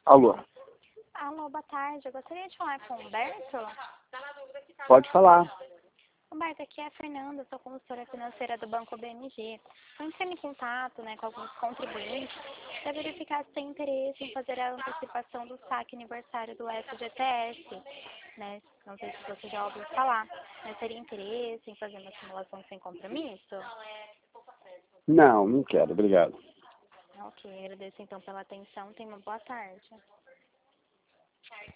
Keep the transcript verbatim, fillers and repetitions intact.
Alô? Alô, boa tarde. Eu gostaria de falar com o Humberto. Pode falar. Humberto, aqui é a Fernanda, sou consultora financeira do Banco B M G. Estou entrando em contato, né, com alguns contribuintes para verificar se tem interesse em fazer a antecipação do saque aniversário do F G T S. Né? Não sei se você já ouviu falar, mas teria interesse em fazer uma simulação sem compromisso? Não, não quero, obrigado. Ok, agradeço então pela atenção. Tenha uma boa tarde.